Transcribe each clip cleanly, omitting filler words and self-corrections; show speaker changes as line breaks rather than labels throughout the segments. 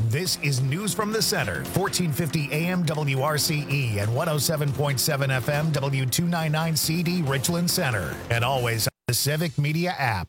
This is News from the Center, 1450 AM WRCE and 107.7 FM W299 CD Richland Center, and always on the Civic Media app.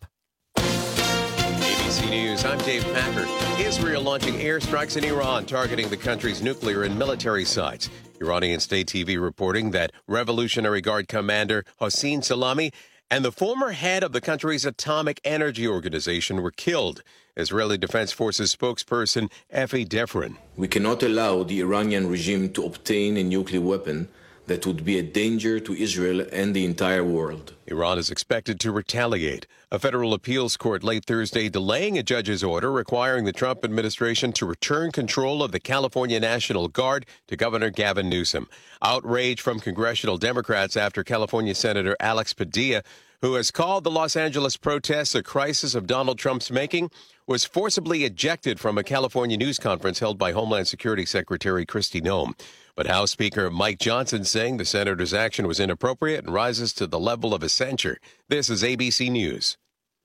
ABC News, I'm Dave Packer. Israel launching airstrikes in Iran, targeting the country's nuclear and military sites. Iranian state TV reporting that Revolutionary Guard commander Hossein Salami and the former head of the country's atomic energy organization were killed. Israeli Defense Forces spokesperson Efi Defrin.
We cannot allow the Iranian regime to obtain a nuclear weapon that would be a danger to Israel and the entire world.
Iran is expected to retaliate. A federal appeals court late Thursday delaying a judge's order requiring the Trump administration to return control of the California National Guard to Governor Gavin Newsom. Outrage from congressional Democrats after California Senator Alex Padilla, who has called the Los Angeles protests a crisis of Donald Trump's making, was forcibly ejected from a California news conference held by Homeland Security Secretary Kristi Noem. But House Speaker Mike Johnson saying the senator's action was inappropriate and rises to the level of a censure. This is ABC News.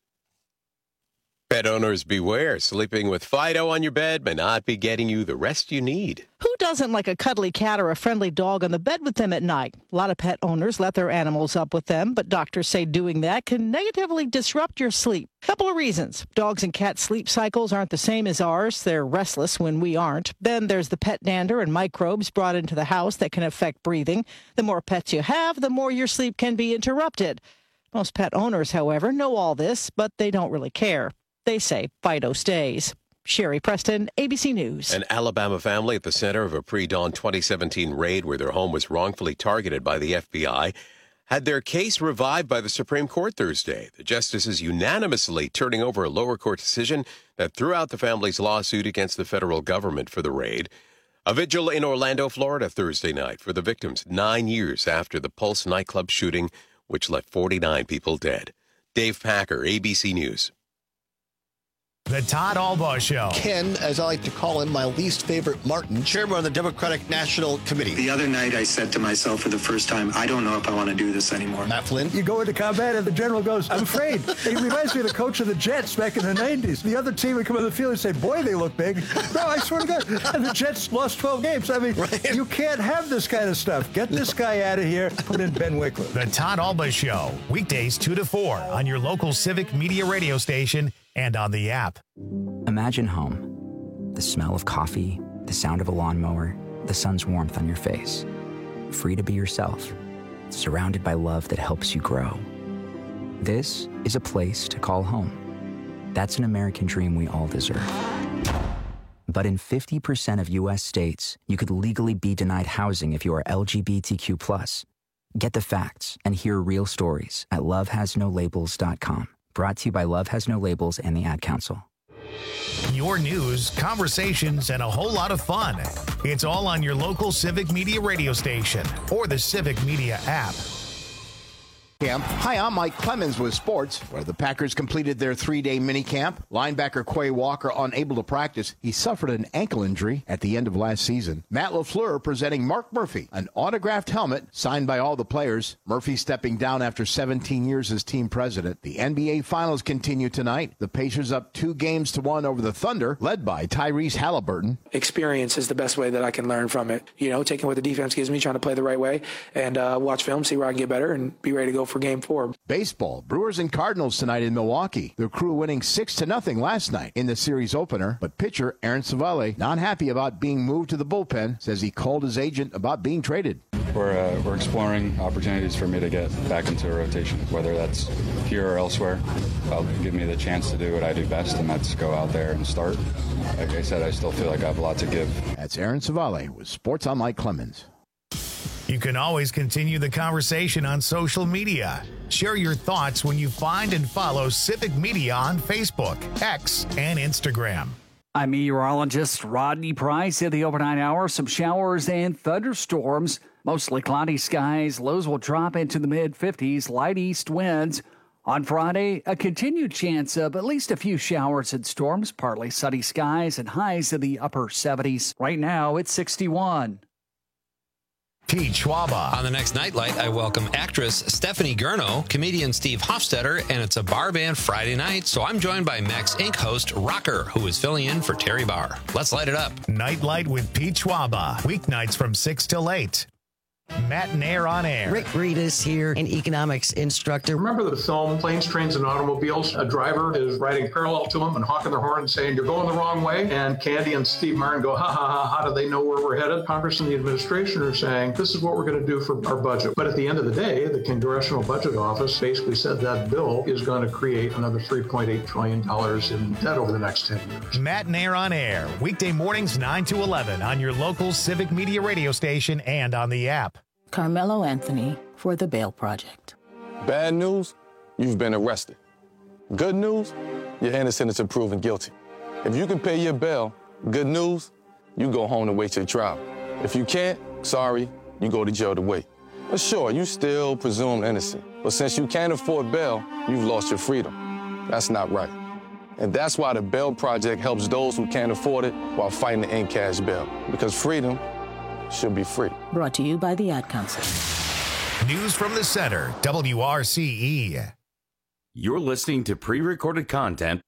Pet owners beware. Sleeping with Fido on your bed may not be getting you the rest you need.
Who doesn't like a cuddly cat or a friendly dog on the bed with them at night? A lot of pet owners let their animals up with them, but doctors say doing that can negatively disrupt your sleep. Couple of reasons. Dogs and cats' sleep cycles aren't the same as ours. They're restless when we aren't. Then there's the pet dander and microbes brought into the house that can affect breathing. The more pets you have, the more your sleep can be interrupted. Most pet owners, however, know all this, but they don't really care. They say Fido stays. Sherry Preston, ABC News.
An Alabama family at the center of a pre-dawn 2017 raid where their home was wrongfully targeted by the FBI had their case revived by the Supreme Court Thursday. The justices unanimously turning over a lower court decision that threw out the family's lawsuit against the federal government for the raid. A vigil in Orlando, Florida Thursday night for the victims 9 years after the Pulse nightclub shooting, which left 49 people dead. Dave Packer, ABC News.
The Todd Albaugh Show.
Ken, as I like to call him, my least favorite Martin, chairman of the Democratic National Committee.
The other night I said to myself for the first time, I don't know if I want to do this anymore.
Matt Flynn.
You go into combat and the general goes, I'm afraid. He reminds me of the coach of the Jets back in the 90s. The other team would come on the field and say, boy, they look big. No, I swear to God. And the Jets lost 12 games. I mean, right. You can't have this kind of stuff. Get this guy out of here. Put in Ben Wickler.
The Todd Albaugh Show. Weekdays 2 to 4 on your local Civic Media radio station and on the app.
Imagine home. The smell of coffee, the sound of a lawnmower, the sun's warmth on your face. Free to be yourself, surrounded by love that helps you grow. This is a place to call home. That's an American dream we all deserve. But in 50% of U.S. states, you could legally be denied housing if you are LGBTQ+. Get the facts and hear real stories at lovehasnolabels.com. Brought to you by Love Has No Labels and the Ad Council.
Your news, conversations, and a whole lot of fun. It's all on your local Civic Media radio station or the Civic Media app.
Hi, I'm Mike Clemens with sports, where the Packers completed their 3-day minicamp. Linebacker Quay Walker unable to practice. He suffered an ankle injury at the end of last season. Matt LaFleur presenting Mark Murphy, an autographed helmet signed by all the players. Murphy stepping down after 17 years as team president. The NBA Finals continue tonight. The Pacers up 2-1 over the Thunder, led by Tyrese Halliburton.
Experience is the best way that I can learn from it. You know, taking what the defense gives me, trying to play the right way, and watch film, see where I can get better, and be ready to go for Game 4.
Baseball, Brewers and Cardinals tonight in Milwaukee. The Crew winning 6-0 last night in the series opener, but pitcher Aaron Savale not happy about being moved to the bullpen, says he called his agent about being traded.
We're exploring opportunities for me to get back into a rotation, whether that's here or elsewhere. That'll give me the chance to do what I do best, and that's go out there and start. Like I said, I still feel like I have a lot to give.
That's Aaron Savale with Sports on Mike Clemens.
You can always continue the conversation on social media. Share your thoughts when you find and follow Civic Media on Facebook, X, and Instagram.
I'm meteorologist Rodney Price. At the overnight hour, some showers and thunderstorms. Mostly cloudy skies. Lows will drop into the mid-50s. Light east winds. On Friday, a continued chance of at least a few showers and storms. Partly sunny skies and highs in the upper 70s. Right now, it's 61.
Pete Schwaba.
On the next Nightlight, I welcome actress Stephanie Gurno, comedian Steve Hofstetter, and it's a bar band Friday night, so I'm joined by Max Inc. host Rocker, who is filling in for Terry Barr. Let's light it up.
Nightlight with Pete Schwaba. Weeknights from 6 till 8. Matt and Air on Air.
Rick Breedis here, an economics instructor.
Remember the film Planes, Trains, and Automobiles? A driver is riding parallel to him and honking their horn and saying, "You're going the wrong way." And Candy and Steve Martin go, "Ha ha ha, how do they know where we're headed?" Congress and the administration are saying, "This is what we're going to do for our budget." But at the end of the day, the Congressional Budget Office basically said that bill is going to create another $3.8 trillion in debt over the next 10 years.
Matt and Air on Air. Weekday mornings 9 to 11 on your local Civic Media radio station and on the app.
Carmelo Anthony for the Bail Project.
Bad news, you've been arrested. Good news, you're innocent until proven guilty. If you can pay your bail, good news, you go home to wait your trial. If you can't, sorry, you go to jail to wait. But sure, you still presumed innocent. But since you can't afford bail, you've lost your freedom. That's not right. And that's why the Bail Project helps those who can't afford it while fighting to end cash bail. Because freedom should be free.
Brought to you by the Ad Council.
News from the Center, WRCE.
You're listening to pre-recorded content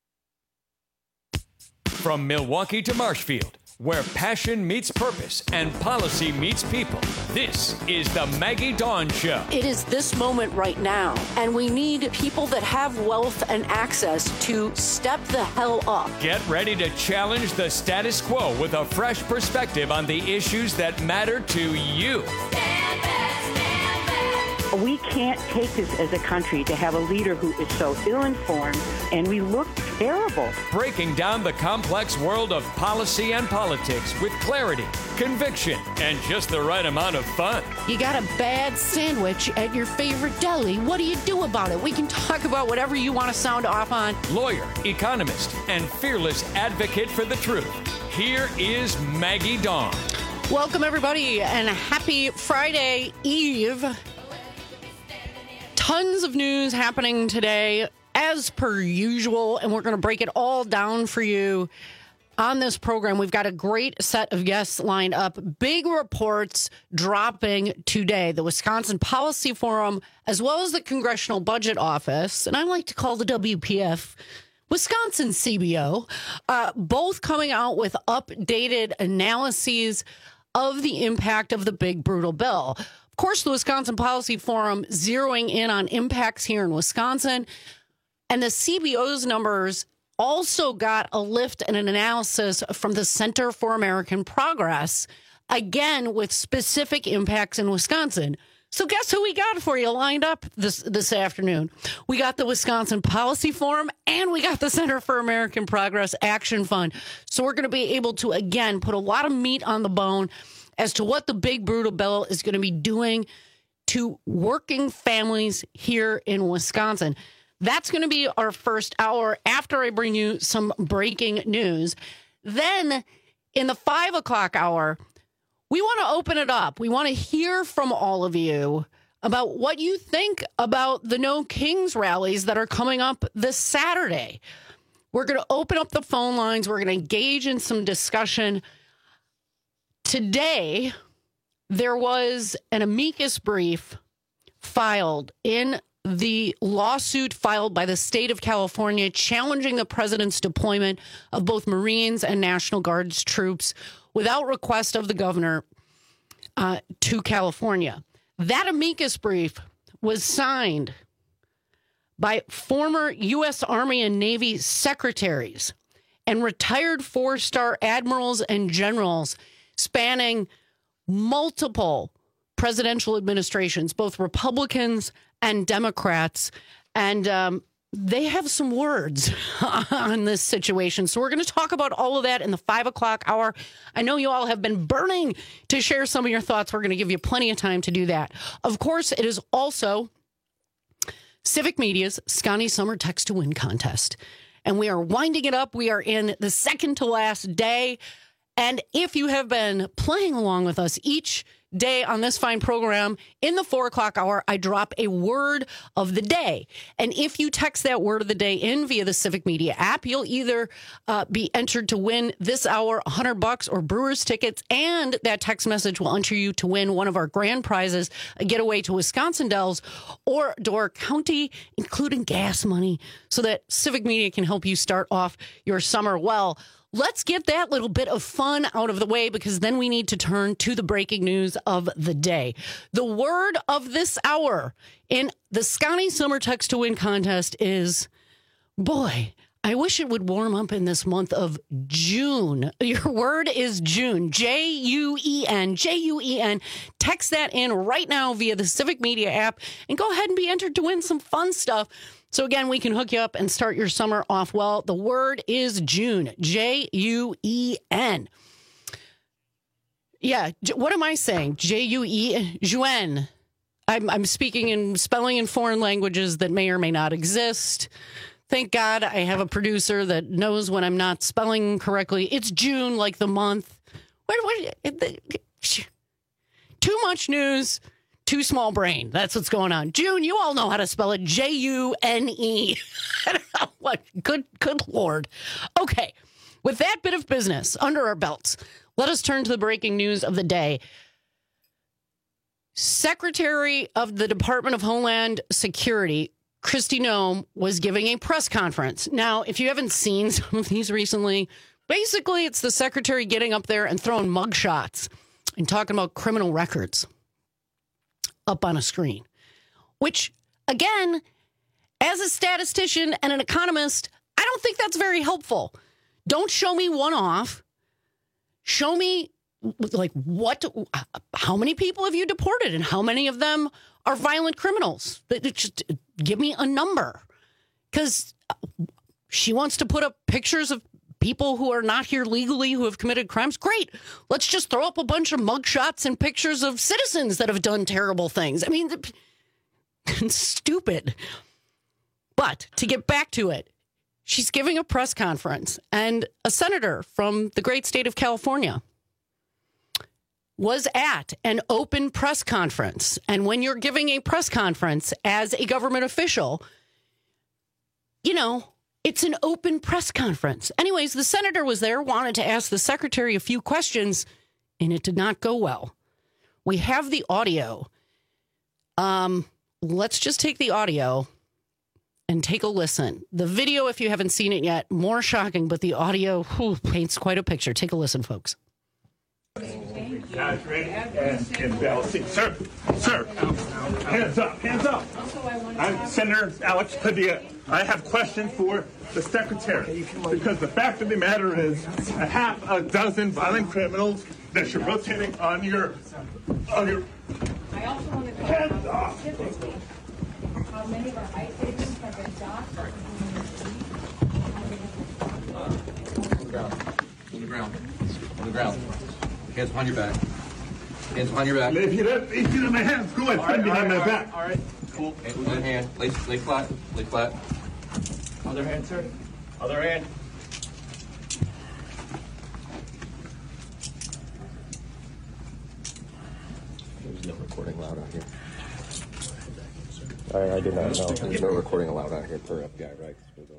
from Milwaukee to Marshfield, where passion meets purpose and policy meets people. This is the Maggie Dawn Show.
It is this moment right now, and we need people that have wealth and access to step the hell up.
Get ready to challenge the status quo with a fresh perspective on the issues that matter to you.
We can't take this as a country to have a leader who is so ill-informed, and we look terrible.
Breaking down the complex world of policy and politics with clarity, conviction, and just the right amount of fun.
You got a bad sandwich at your favorite deli. What do you do about it? We can talk about whatever you want to sound off on.
Lawyer, economist, and fearless advocate for the truth. Here is Maggie Dawn.
Welcome, everybody, and happy Friday Eve. Tons of news happening today, as per usual, and we're going to break it all down for you on this program. We've got a great set of guests lined up. Big reports dropping today. The Wisconsin Policy Forum, as well as the Congressional Budget Office, and I like to call the WPF Wisconsin CBO, both coming out with updated analyses of the impact of the big, brutal bill. Of course, the Wisconsin Policy Forum zeroing in on impacts here in Wisconsin. And the CBO's numbers also got a lift and an analysis from the Center for American Progress, again, with specific impacts in Wisconsin. So guess who we got for you lined up this afternoon? We got the Wisconsin Policy Forum and we got the Center for American Progress Action Fund. So we're going to be able to, again, put a lot of meat on the bone as to what the big brutal bill is going to be doing to working families here in Wisconsin. That's going to be our first hour after I bring you some breaking news. Then in the 5 o'clock hour, we want to open it up. We want to hear from all of you about what you think about the No Kings rallies that are coming up this Saturday. We're going to open up the phone lines. We're going to engage in some discussion. Today, there was an amicus brief filed in the lawsuit filed by the state of California challenging the president's deployment of both Marines and National Guards troops without request of the governor to California. That amicus brief was signed by former U.S. Army and Navy secretaries and retired four-star admirals and generals spanning multiple presidential administrations, both Republicans and Democrats. And they have some words on this situation. So we're going to talk about all of that in the 5 o'clock hour. I know you all have been burning to share some of your thoughts. We're going to give you plenty of time to do that. Of course, it is also Civic Media's Scotty Summer Text to Win contest. And we are winding it up. We are in the second to last day. And if you have been playing along with us each day on this fine program, in the 4 o'clock hour, I drop a word of the day. And if you text that word of the day in via the Civic Media app, you'll either be entered to win this hour $100 or Brewers tickets, and that text message will enter you to win one of our grand prizes, a getaway to Wisconsin Dells or Door County, including gas money, so that Civic Media can help you start off your summer well. Let's get that little bit of fun out of the way, because then we need to turn to the breaking news of the day. The word of this hour in the Scotty Summer Text to Win contest is, boy, I wish it would warm up in this month of June. Your word is June, Juen, Juen. Text that in right now via the Civic Media app and go ahead and be entered to win some fun stuff. So again, we can hook you up and start your summer off well. The word is June, Juen. Yeah, what am I saying? Juen, Juen. I'm speaking in spelling in foreign languages that may or may not exist. Thank God I have a producer that knows when I'm not spelling correctly. It's June, like the month. Too much news. Too small brain. That's what's going on. June, you all know how to spell it. June. What? Good Lord. Okay. With that bit of business under our belts, let us turn to the breaking news of the day. Secretary of the Department of Homeland Security, Kristi Noem, was giving a press conference. Now, if you haven't seen some of these recently, basically it's the secretary getting up there and throwing mugshots and talking about criminal records up on a screen, which, again, as a statistician and an economist, I don't think that's very helpful. Don't show me one off. Show me, like, how many people have you deported and how many of them are violent criminals? Just give me a number, because she wants to put up pictures of people who are not here legally who have committed crimes. Great. Let's just throw up a bunch of mugshots and pictures of citizens that have done terrible things. I mean, stupid. But to get back to it, she's giving a press conference, and a senator from the great state of California was at an open press conference. And when you're giving a press conference as a government official, you know, it's an open press conference. Anyways, the senator was there, wanted to ask the secretary a few questions, and it did not go well. We have the audio. Let's just take the audio and take a listen. The video, if you haven't seen it yet, more shocking, but the audio paints quite a picture. Take a listen, folks.
Guys, ready? And balancing. Sir, hands up. I'm Senator Alex Padilla. I have questions for the secretary, because the fact of the matter is a half a dozen violent criminals that you're rotating on your
I also want to
hands off.
How many of our ICE agents have been docked?
On the ground. Hands behind your back.
If you don't my hands, go ahead. Stand behind my back.
All right. Cool. One hand. Lay flat.
Other hand, sir. Other hand.
There's no recording allowed out here. I did not know. There's no recording allowed out here per FBI, right?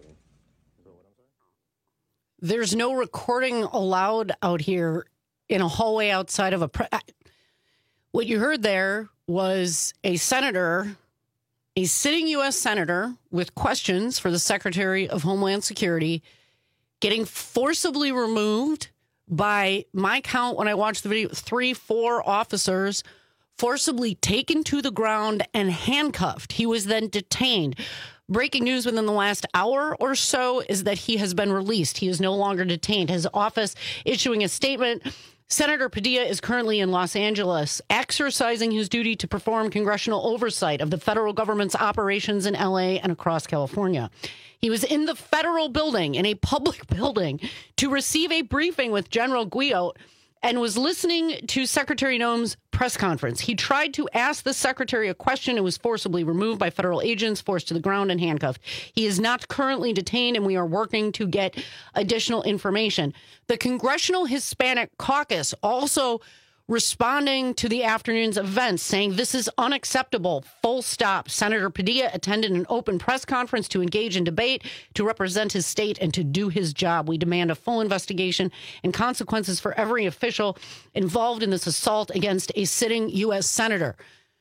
There's no recording allowed out here in a hallway outside of what you heard there was a senator, a sitting U.S. senator with questions for the Secretary of Homeland Security, getting forcibly removed by my count when I watched the video, 3-4 officers forcibly taken to the ground and handcuffed. He was then detained. Breaking news within the last hour or so is that he has been released. He is no longer detained. His office issuing a statement. Senator Padilla is currently in Los Angeles, exercising his duty to perform congressional oversight of the federal government's operations in L.A. and across California. He was in the federal building, in a public building, to receive a briefing with General Guiot, and was listening to Secretary Noem's press conference. He tried to ask the secretary a question and was forcibly removed by federal agents, forced to the ground and handcuffed. He is not currently detained, and we are working to get additional information. The Congressional Hispanic Caucus also responding to the afternoon's events, saying this is unacceptable, full stop. Senator Padilla attended an open press conference to engage in debate, to represent his state, and to do his job. We demand a full investigation and consequences for every official involved in this assault against a sitting U.S. senator.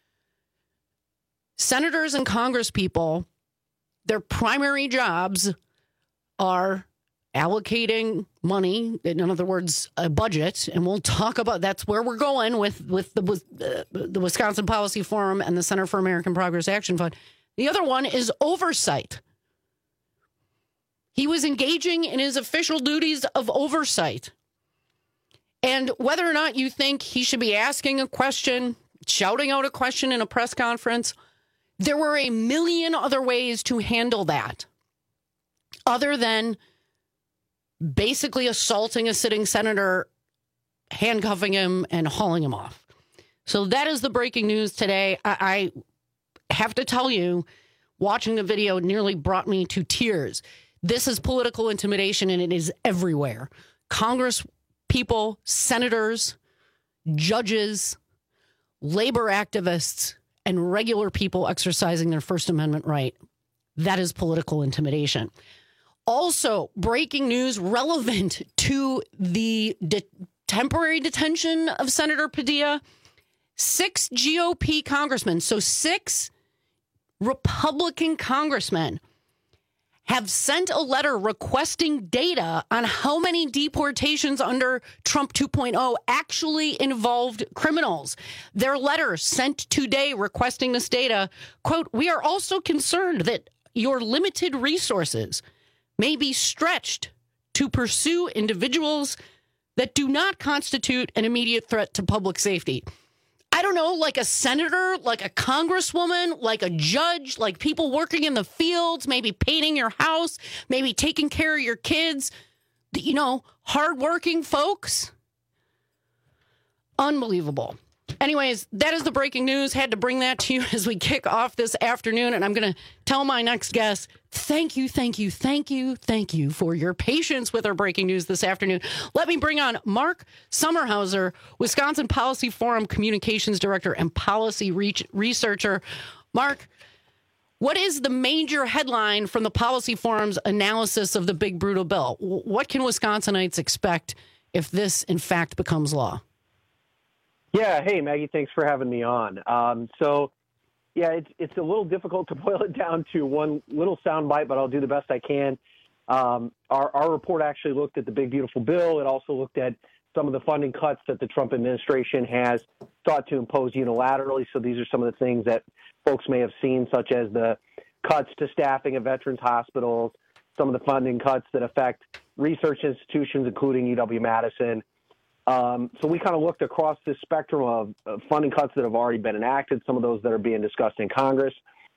Senators and congresspeople, their primary jobs are allocating money, in other words, a budget, and we'll talk about that's where we're going with the Wisconsin Policy Forum and the Center for American Progress Action Fund. The other one is oversight. He was engaging in his official duties of oversight. And whether or not you think he should be asking a question, shouting out a question in a press conference, there were a million other ways to handle that other than basically assaulting a sitting senator, handcuffing him, and hauling him off. So that is the breaking news today. I have to tell you, watching the video nearly brought me to tears. This is political intimidation, and it is everywhere. Congress people, senators, judges, labor activists, and regular people exercising their First Amendment right. That is political intimidation. Also, breaking news relevant to the temporary detention of Senator Padilla. 6 GOP congressmen, so 6 Republican congressmen, have sent a letter requesting data on how many deportations under Trump 2.0 actually involved criminals. Their letter sent today requesting this data, quote, "We are also concerned that your limited resources may be stretched to pursue individuals that do not constitute an immediate threat to public safety." I don't know, like a senator, like a congresswoman, like a judge, like people working in the fields, maybe painting your house, maybe taking care of your kids, you know, hardworking folks. Unbelievable. Anyways, that is the breaking news. Had to bring that to you as we kick off this afternoon. And I'm going to tell my next guest, thank you for your patience with our breaking news this afternoon. Let me bring on Mark Sommerhauser, Wisconsin Policy Forum Communications Director and Policy Researcher. Mark, what is the major headline from the Policy Forum's analysis of the big brutal bill? What can Wisconsinites expect if this, in fact, becomes law?
Yeah. Hey, Maggie, thanks for having me on. It's a little difficult to boil it down to one little soundbite, but I'll do the best I can. Our report actually looked at the big, beautiful bill. It also looked at some of the funding cuts that the Trump administration has sought to impose unilaterally. So these are some of the things that folks may have seen, such as the cuts to staffing at veterans hospitals, some of the funding cuts that affect research institutions, including UW-Madison. So we kind of looked across this spectrum of funding cuts that have already been enacted, some of those that are being discussed in Congress.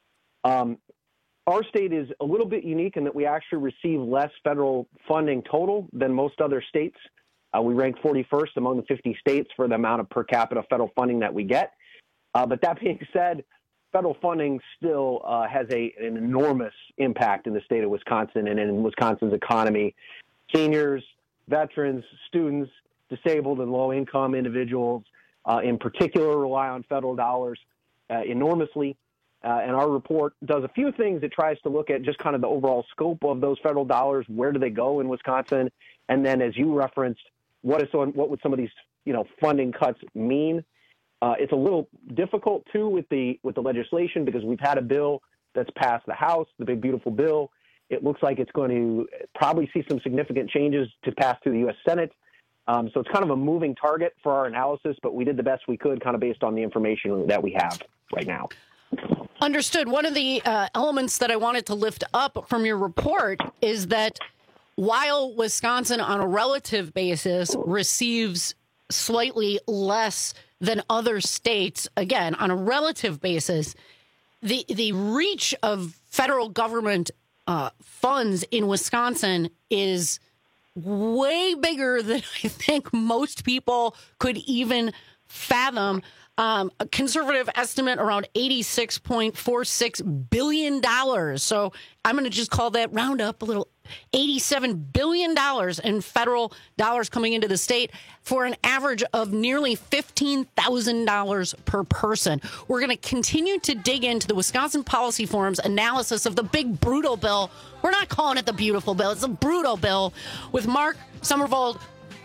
Our state is a little bit unique in that we actually receive less federal funding total than most other states. We rank 41st among the 50 states for the amount of per capita federal funding that we get. But that being said, federal funding still has an enormous impact in the state of Wisconsin and in Wisconsin's economy. Seniors, veterans, students, disabled and low-income individuals in particular rely on federal dollars enormously. And our report does a few things. It tries to look at just kind of the overall scope of those federal dollars. Where do they go in Wisconsin? And then, as you referenced, what would some of these funding cuts mean? It's a little difficult, too, with the legislation because we've had a bill that's passed the House, the big, beautiful bill. It looks like it's going to probably see some significant changes to pass through the U.S. Senate. So it's kind of a moving target for our analysis, but we did the best we could kind of based on the information that we have right now.
Understood. One of the elements that I wanted to lift up from your report is that while Wisconsin on a relative basis receives slightly less than other states, again, on a relative basis, the reach of federal government funds in Wisconsin is way bigger than I think most people could even fathom. A conservative estimate around $86.46 billion. So I'm going to just call that round up a little. $87 billion in federal dollars coming into the state for an average of nearly $15,000 per person. We're going to continue to dig into the Wisconsin Policy Forum's analysis of the big brutal bill. We're not calling it the beautiful bill. It's a brutal bill with Mark Summervold,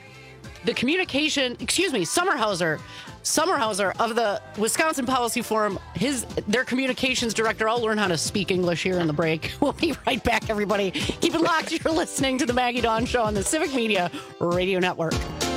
Summerhauser of the Wisconsin Policy Forum, their communications director. I'll learn how to speak English here in the break. We'll be right back, everybody. Keep it locked. You're listening to the Maggie Dawn Show on the Civic Media Radio Network.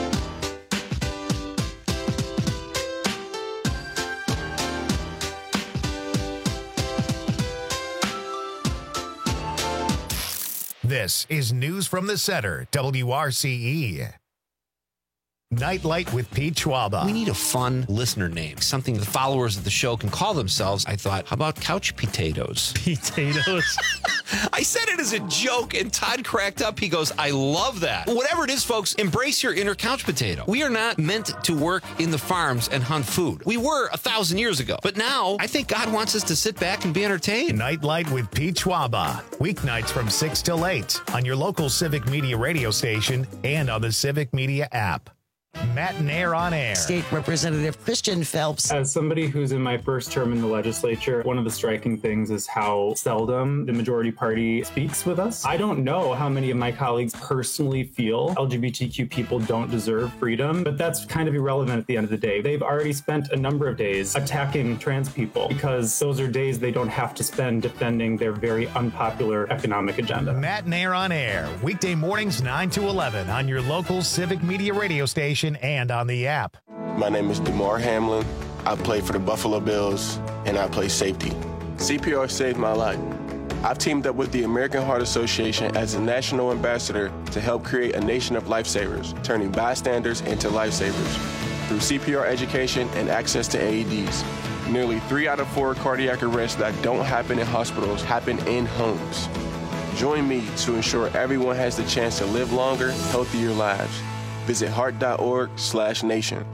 This is News from the Center, WRCE. Nightlight with Pete Schwaba.
We need a fun listener name, something the followers of the show can call themselves. I thought, how about couch potatoes?
Potatoes?
I said it as a joke, and Todd cracked up. He goes, I love that. Whatever it is, folks, embrace your inner couch potato. We are not meant to work in the farms and hunt food. We were 1,000 years ago. But now, I think God wants us to sit back and be entertained.
Nightlight with Pete Schwaba. Weeknights from 6 till 8 on your local Civic Media radio station and on the Civic Media app. Matt Nair on air.
State Representative Christian Phelps.
As somebody who's in my first term in the legislature, one of the striking things is how seldom the majority party speaks with us. I don't know how many of my colleagues personally feel LGBTQ people don't deserve freedom, but that's kind of irrelevant at the end of the day. They've already spent a number of days attacking trans people because those are days they don't have to spend defending their very unpopular economic agenda.
Matt Nair on air, weekday mornings 9 to 11 on your local Civic Media radio station and on the app.
My name is DeMar Hamlin. I play for the Buffalo Bills, and I play safety. CPR saved my life. I've teamed up with the American Heart Association as a national ambassador to help create a nation of lifesavers, turning bystanders into lifesavers. Through CPR education and access to AEDs, nearly 3 out of 4 cardiac arrests that don't happen in hospitals happen in homes. Join me to ensure everyone has the chance to live longer, healthier lives. Visit heart.org/nation.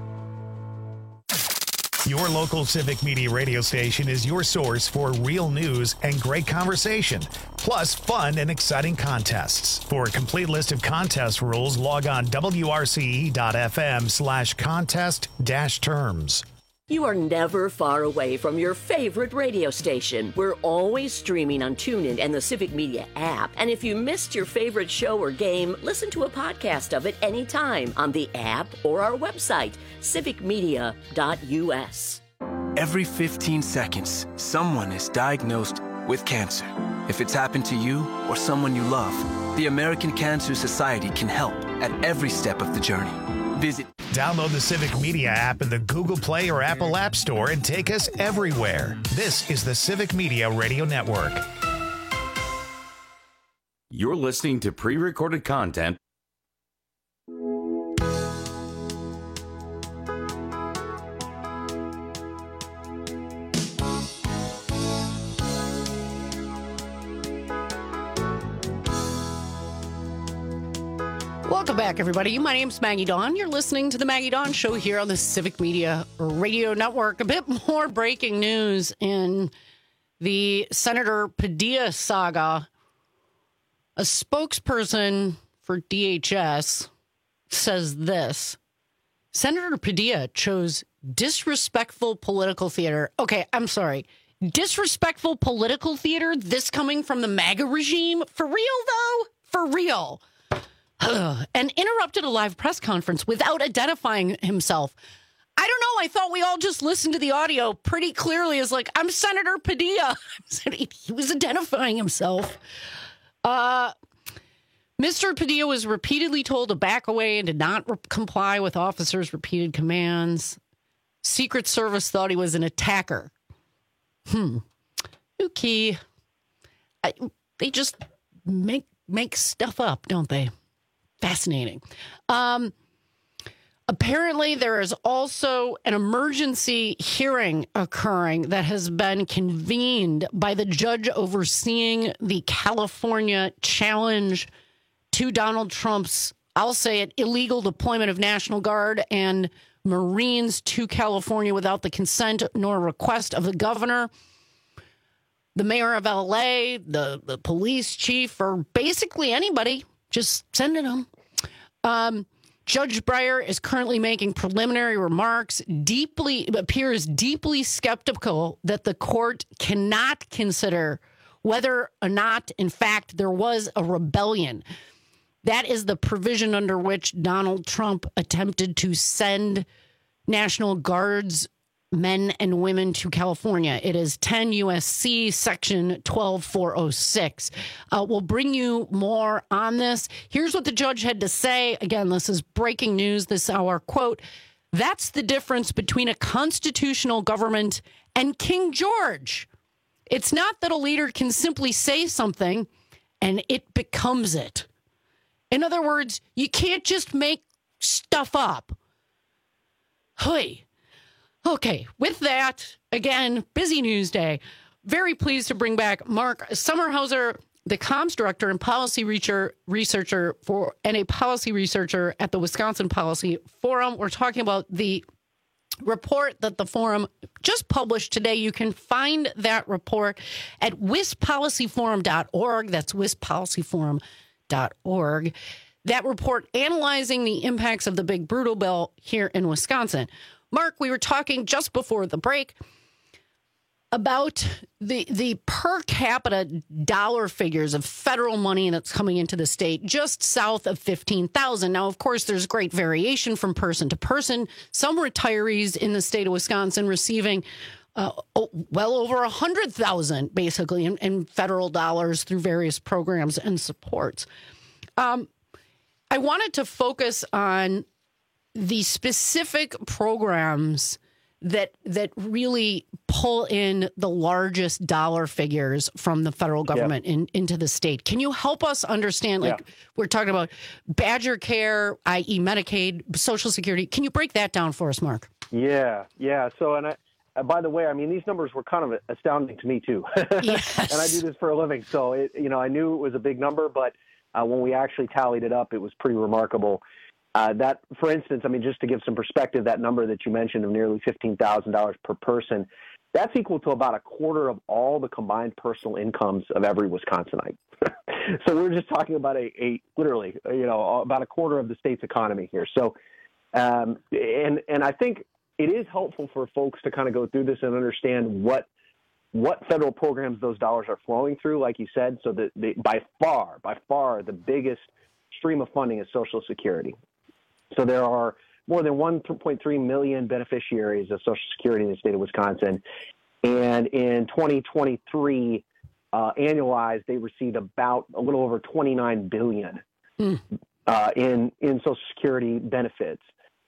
Your local Civic Media radio station is your source for real news and great conversation, plus fun and exciting contests. For a complete list of contest rules, log on wrce.fm/contest-terms.
You are never far away from your favorite radio station. We're always streaming on TuneIn and the Civic Media app. And if you missed your favorite show or game, listen to a podcast of it anytime on the app or our website, civicmedia.us.
Every 15 seconds, someone is diagnosed with cancer. If it's happened to you or someone you love, the American Cancer Society can help at every step of the journey.
Download the Civic Media app in the Google Play or Apple App Store and take us everywhere. This is the Civic Media Radio Network.
You're listening to pre-recorded content.
Welcome back, everybody. My name's Maggie Dawn. You're listening to the Maggie Dawn Show here on the Civic Media Radio Network. A bit more breaking news in the Senator Padilla saga. A spokesperson for DHS says this. Senator Padilla chose disrespectful political theater. Okay, I'm sorry. Disrespectful political theater? This coming from the MAGA regime? For real, though? For real. And interrupted a live press conference without identifying himself. I don't know. I thought we all just listened to the audio pretty clearly as like, I'm Senator Padilla. He was identifying himself. Mr. Padilla was repeatedly told to back away and did not comply with officers' repeated commands. Secret Service thought he was an attacker. Okay. They just make stuff up, don't they? Fascinating. Apparently, there is also an emergency hearing occurring that has been convened by the judge overseeing the California challenge to Donald Trump's I'll say it, illegal deployment of National Guard and Marines to California without the consent nor request of the governor, the mayor of LA, the police chief, or basically anybody, just sending them. Judge Breyer is currently making preliminary remarks, appears deeply skeptical that the court cannot consider whether or not, in fact, there was a rebellion. That is the provision under which Donald Trump attempted to send National Guards men and women to California. It is 10 U.S.C. Section 12406. We'll bring you more on this. Here's what the judge had to say. Again, this is breaking news this hour. Quote, "That's the difference between a constitutional government and King George. It's not that a leader can simply say something and it becomes it. In other words, you can't just make stuff up." Hey. Okay, with that, again, busy news day. Very pleased to bring back Mark Sommerhauser, the comms director and policy researcher and a policy researcher at the Wisconsin Policy Forum. We're talking about the report that the forum just published today. You can find that report at wispolicyforum.org. That's wispolicyforum.org. That report analyzing the impacts of the big brutal bill here in Wisconsin. Mark, we were talking just before the break about the per capita dollar figures of federal money that's coming into the state, just south of $15,000. Now, of course, there's great variation from person to person. Some retirees in the state of Wisconsin receiving well over $100,000, basically, in federal dollars through various programs and supports. I wanted to focus on the specific programs that really pull in the largest dollar figures from the federal government into the state. Can you help us understand, we're talking about Badger Care, i.e. Medicaid, Social Security. Can you break that down for us, Mark?
Yeah. So, and by the way, I mean, these numbers were kind of astounding to me too.
Yes.
And I do this for a living. So, I knew it was a big number, but when we actually tallied it up, it was pretty remarkable. That, for instance, I mean, just to give some perspective, that number that you mentioned of nearly $15,000 per person, that's equal to about a quarter of all the combined personal incomes of every Wisconsinite. So we're just talking about literally, about a quarter of the state's economy here. So, and I think it is helpful for folks to kind of go through this and understand what federal programs those dollars are flowing through, like you said. So that by far, the biggest stream of funding is Social Security. So there are more than 1.3 million beneficiaries of Social Security in the state of Wisconsin. And in 2023, annualized, they received about a little over $29 billion in Social Security benefits.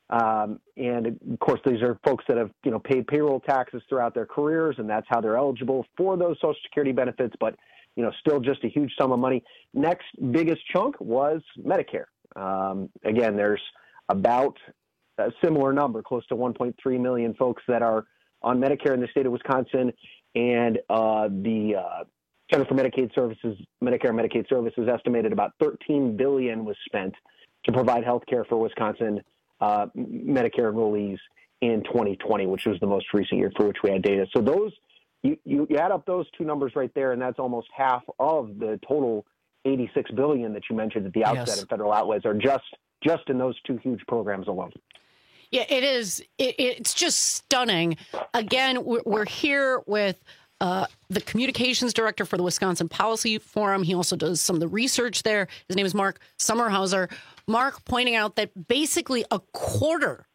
And of course, these are folks that have, paid payroll taxes throughout their careers, and that's how they're eligible for those Social Security benefits. But, still just a huge sum of money. Next biggest chunk was Medicare. Again, there's about a similar number, close to 1.3 million folks that are on Medicare in the state of Wisconsin, and the Center for Medicare and Medicaid Services estimated about $13 billion was spent to provide health care for Wisconsin Medicare enrollees in 2020, which was the most recent year for which we had data. So those, you add up those two numbers right there, and that's almost half of the total $86 billion that you mentioned at the outset in federal outlays are just in those two huge programs alone.
Yeah, it is. It's just stunning. Again, we're here with the communications director for the Wisconsin Policy Forum. He also does some of the research there. His name is Mark Sommerhauser. Mark pointing out that basically a quarter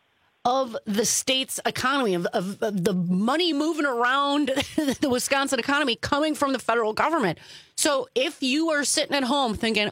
of the state's economy, of the money moving around the Wisconsin economy coming from the federal government. So if you are sitting at home thinking,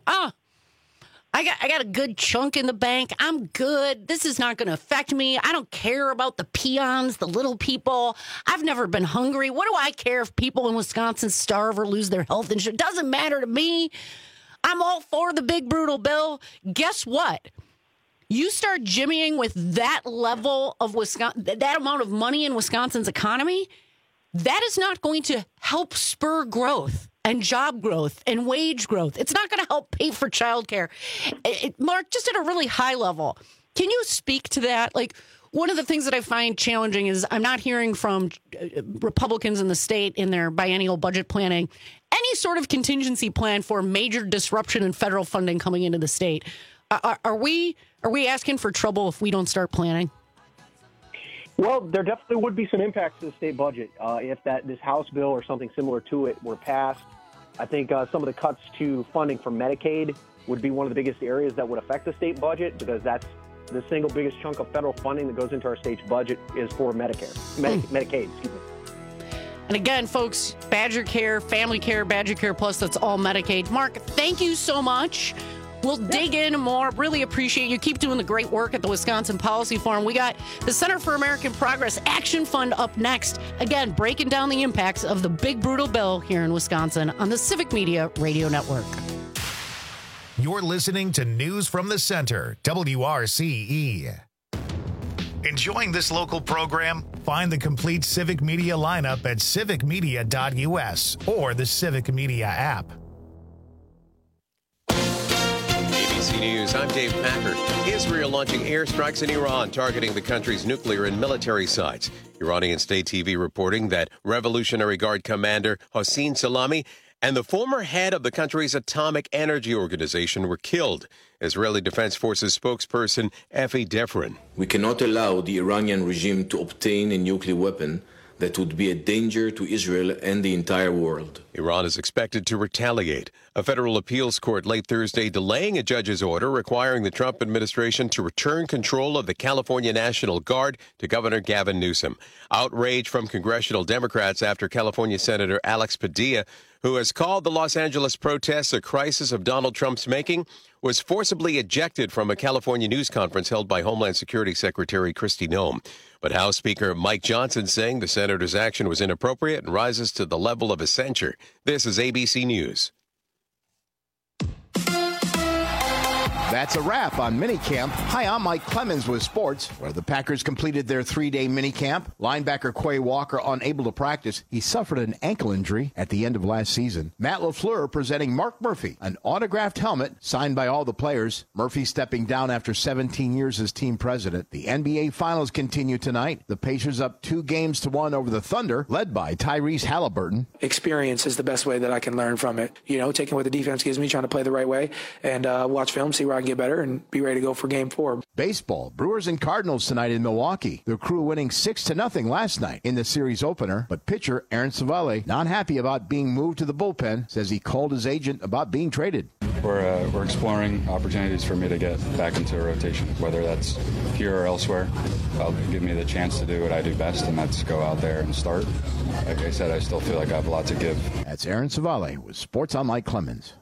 I got a good chunk in the bank. I'm good. This is not going to affect me. I don't care about the peons, the little people. I've never been hungry. What do I care if people in Wisconsin starve or lose their health insurance? It doesn't matter to me. I'm all for the big brutal bill. Guess what? You start jimmying with that level of that amount of money in Wisconsin's economy, that is not going to help spur growth. and job growth and wage growth. It's not going to help pay for childcare. Mark, just at a really high level, can you speak to that? Like, one of the things that I find challenging is I'm not hearing from Republicans in the state in their biennial budget planning any sort of contingency plan for major disruption in federal funding coming into the state. Are we asking for trouble if we don't start planning?
Well, there definitely would be some impacts to the state budget if this House bill or something similar to it were passed. I think some of the cuts to funding for Medicaid would be one of the biggest areas that would affect the state budget, because that's the single biggest chunk of federal funding that goes into our state's budget is for Medicaid, excuse me.
And again, folks, Badger Care, Family Care, Badger Care Plus, that's all Medicaid. Mark, thank you so much. We'll dig in more. Really appreciate you. Keep doing the great work at the Wisconsin Policy Forum. We got the Center for American Progress Action Fund up next. Again, breaking down the impacts of the big, brutal bill here in Wisconsin on the Civic Media Radio Network.
You're listening to News from the Center, WRCE. Enjoying this local program? Find the complete Civic Media lineup at civicmedia.us or the Civic Media app.
ABC News, I'm Dave Packard. Israel launching airstrikes in Iran, targeting the country's nuclear and military sites. Iranian state TV reporting that Revolutionary Guard commander Hossein Salami and the former head of the country's atomic energy organization were killed. Israeli Defense Forces spokesperson Effie Defrin.
We cannot allow the Iranian regime to obtain a nuclear weapon that would be a danger to Israel and the entire world.
Iran is expected to retaliate. A federal appeals court late Thursday delaying a judge's order requiring the Trump administration to return control of the California National Guard to Governor Gavin Newsom. Outrage from congressional Democrats after California Senator Alex Padilla, who has called the Los Angeles protests a crisis of Donald Trump's making, was forcibly ejected from a California news conference held by Homeland Security Secretary Kristi Noem. But House Speaker Mike Johnson saying the senator's action was inappropriate and rises to the level of a censure. This is ABC News.
That's a wrap on minicamp. Hi, I'm Mike Clemens with sports, where the Packers completed their 3-day minicamp. Linebacker Quay Walker unable to practice. He suffered an ankle injury at the end of last season. Matt LaFleur presenting Mark Murphy an autographed helmet signed by all the players. Murphy stepping down after 17 years as team president. The NBA Finals continue tonight. The Pacers up 2-1 over the Thunder, led by Tyrese Halliburton.
Experience is the best way that I can learn from it. You know, taking what the defense gives me, trying to play the right way, and watch film, see where I can get better, and be ready to go for Game 4.
Baseball, Brewers and Cardinals tonight in Milwaukee. The Crew winning 6-0 last night in the series opener, but pitcher Aaron Savale not happy about being moved to the bullpen, says he called his agent about being traded.
We're exploring opportunities for me to get back into a rotation, whether that's here or elsewhere. That'll give me the chance to do what I do best, and that's go out there and start. Like I said, I still feel like I have a lot to give.
That's Aaron Savale with Sports on Mike Clemens.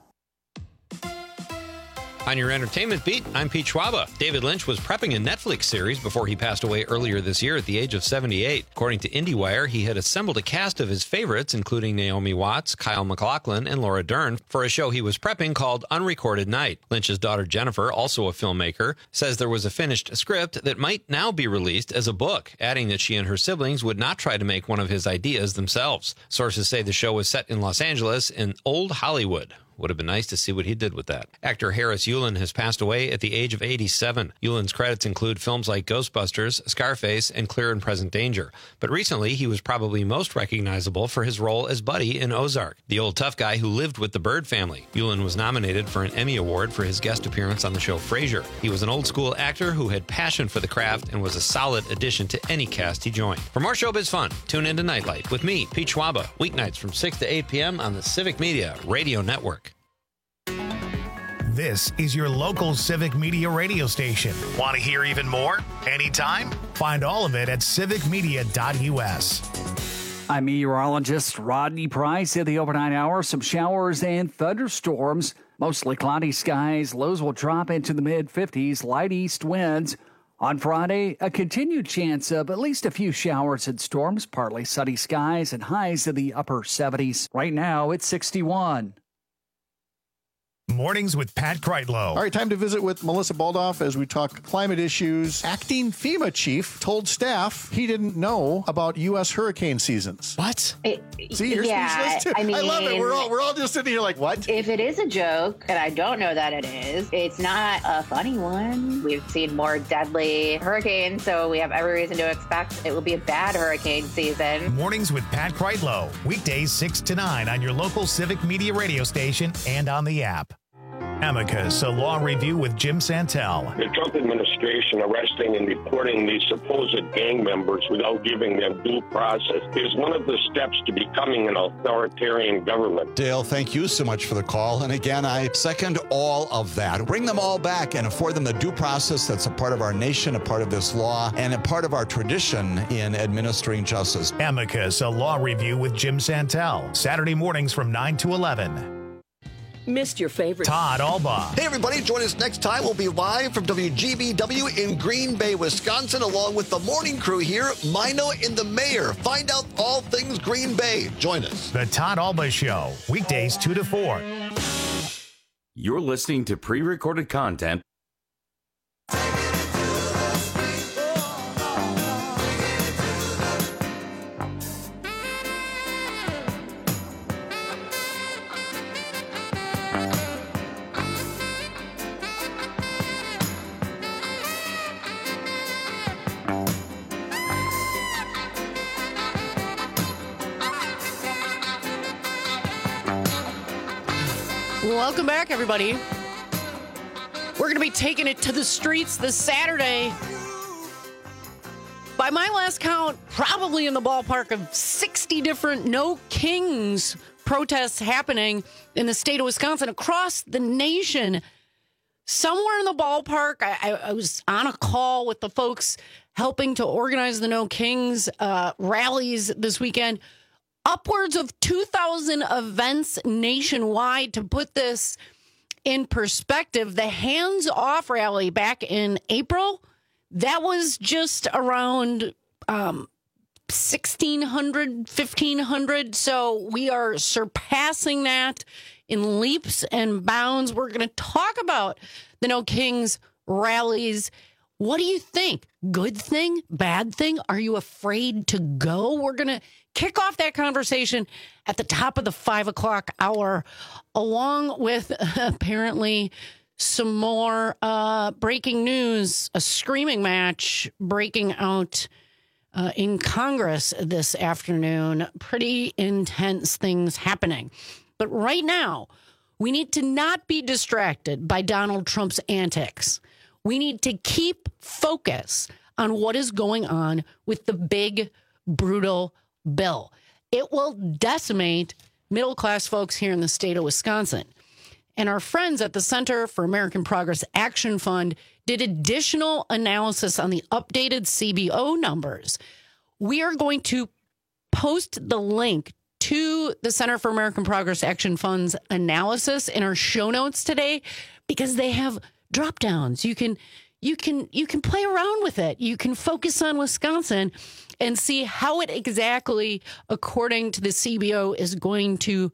On your entertainment beat, I'm Pete Schwaba. David Lynch was prepping a Netflix series before he passed away earlier this year at the age of 78. According to IndieWire, he had assembled a cast of his favorites, including Naomi Watts, Kyle MacLachlan, and Laura Dern, for a show he was prepping called Unrecorded Night. Lynch's daughter Jennifer, also a filmmaker, says there was a finished script that might now be released as a book, adding that she and her siblings would not try to make one of his ideas themselves. Sources say the show was set in Los Angeles in Old Hollywood. Would have been nice to see what he did with that. Actor Harris Yulin has passed away at the age of 87. Yulin's credits include films like Ghostbusters, Scarface, and Clear and Present Danger. But recently, he was probably most recognizable for his role as Buddy in Ozark, the old tough guy who lived with the Bird family. Yulin was nominated for an Emmy Award for his guest appearance on the show Frasier. He was an old-school actor who had passion for the craft and was a solid addition to any cast he joined. For more showbiz fun, tune into Nightlight with me, Pete Schwaba, weeknights from 6 to 8 p.m. on the Civic Media Radio Network.
This is your local Civic Media radio station. Want to hear even more? Anytime? Find all of it at civicmedia.us.
I'm meteorologist Rodney Price at the overnight hour. Some showers and thunderstorms. Mostly cloudy skies. Lows will drop into the mid-50s. Light east winds. On Friday, a continued chance of at least a few showers and storms. Partly sunny skies and highs in the upper 70s. Right now, it's 61.
Mornings with Pat Kreitlow.
All right, time to visit with Melissa Baldoff as we talk climate issues. Acting FEMA chief told staff he didn't know about U.S. hurricane seasons.
What?
See, you're speechless too. I love it. We're all just sitting here like, what?
If it is a joke, and I don't know that it is, it's not a funny one. We've seen more deadly hurricanes, so we have every reason to expect it will be a bad hurricane season.
Mornings with Pat Kreitlow. Weekdays 6 to 9 on your local Civic Media radio station and on the app. Amicus, a law review with Jim Santel.
The Trump administration arresting and deporting these supposed gang members without giving them due process is one of the steps to becoming an authoritarian government.
Dale, thank you so much for the call. And again, I second all of that. Bring them all back and afford them the due process that's a part of our nation, a part of this law, and a part of our tradition in administering justice.
Amicus, a law review with Jim Santel. Saturday mornings from 9 to 11.
Missed your favorite
Todd Alba.
Hey, everybody. Join us next time. We'll be live from WGBW in Green Bay, Wisconsin, along with the morning crew here, Mino and the mayor. Find out all things Green Bay. Join us.
The Todd Alba Show, weekdays 2 to 4.
You're listening to pre-recorded content.
Welcome back, everybody. We're going to be taking it to the streets this Saturday. By my last count, probably in the ballpark of 60 different No Kings protests happening in the state of Wisconsin, across the nation. Somewhere in the ballpark, I was on a call with the folks helping to organize the No Kings rallies this weekend. Upwards of 2,000 events nationwide. To put this in perspective, the Hands Off rally back in April, that was just around 1,600, 1,500. So we are surpassing that in leaps and bounds. We're going to talk about the No Kings rallies. What do you think? Good thing? Bad thing? Are you afraid to go? We're going to kick off that conversation at the top of the 5 o'clock hour, along with apparently some more breaking news, a screaming match breaking out in Congress this afternoon. Pretty intense things happening. But right now, we need to not be distracted by Donald Trump's antics. We need to keep focus on what is going on with the big, brutal bill. It will decimate middle-class folks here in the state of Wisconsin. And our friends at the Center for American Progress Action Fund did additional analysis on the updated CBO numbers. We are going to post the link to the Center for American Progress Action Fund's analysis in our show notes today, because they have drop downs. You can play around with it. You can focus on Wisconsin and see how it exactly, according to the CBO, is going to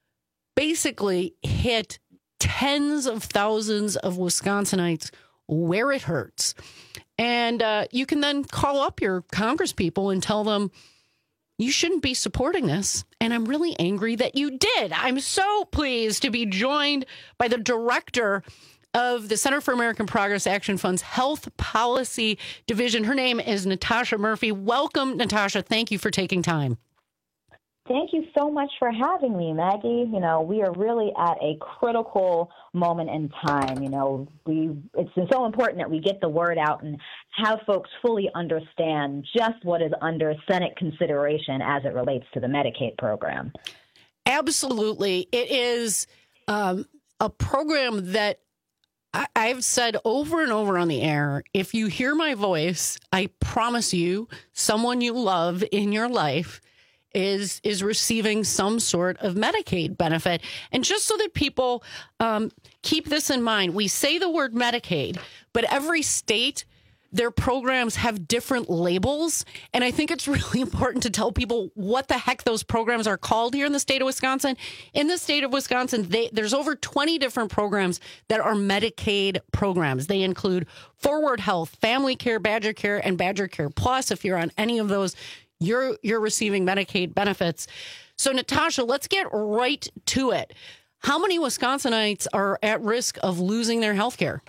basically hit tens of thousands of Wisconsinites where it hurts. And you can then call up your congresspeople and tell them, you shouldn't be supporting this. And I'm really angry that you did. I'm so pleased to be joined by the director of the Center for American Progress Action Fund's Health Policy Division. Her name is Natasha Murphy. Welcome, Natasha. Thank you for taking time.
Thank you so much for having me, Maggie. You know, we are really at a critical moment in time. You know, it's so important that we get the word out and have folks fully understand just what is under Senate consideration as it relates to the Medicaid program.
Absolutely. It is a program that I've said over and over on the air. If you hear my voice, I promise you someone you love in your life is receiving some sort of Medicaid benefit. And just so that people keep this in mind, we say the word Medicaid, but every state their programs have different labels. And I think it's really important to tell people what the heck those programs are called here in the state of Wisconsin. In the state of Wisconsin, there's over 20 different programs that are Medicaid programs. They include Forward Health, Family Care, Badger Care, and Badger Care Plus. If you're on any of those, you're receiving Medicaid benefits. So, Natasha, let's get right to it. How many Wisconsinites are at risk of losing their health care?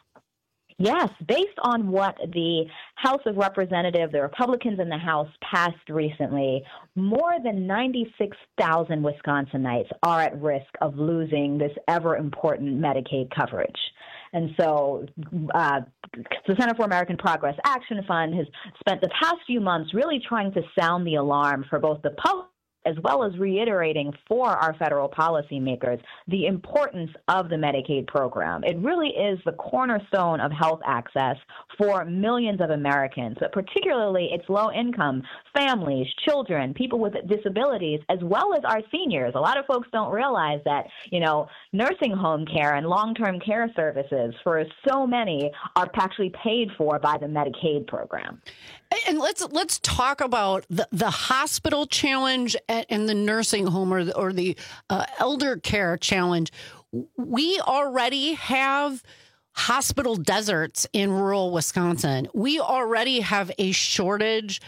Yes, based on what the House of Representatives, the Republicans in the House, passed recently, more than 96,000 Wisconsinites are at risk of losing this ever-important Medicaid coverage. And so the Center for American Progress Action Fund has spent the past few months really trying to sound the alarm for both the public as well as reiterating for our federal policymakers the importance of the Medicaid program. It really is the cornerstone of health access for millions of Americans, but particularly its low-income families, children, people with disabilities, as well as our seniors. A lot of folks don't realize that, nursing home care and long-term care services for so many are actually paid for by the Medicaid program.
And let's talk about the hospital challenge and the nursing home or the elder care challenge. We already have hospital deserts in rural Wisconsin. We already have a shortage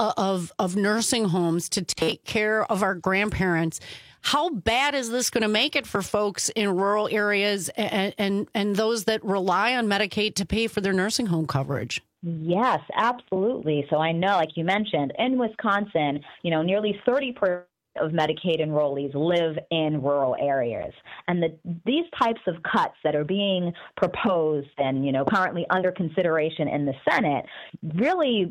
of nursing homes to take care of our grandparents. How bad is this going to make it for folks in rural areas and those that rely on Medicaid to pay for their nursing home coverage?
Yes, absolutely. So I know, like you mentioned, in Wisconsin, nearly 30% of Medicaid enrollees live in rural areas. And these types of cuts that are being proposed and, currently under consideration in the Senate really,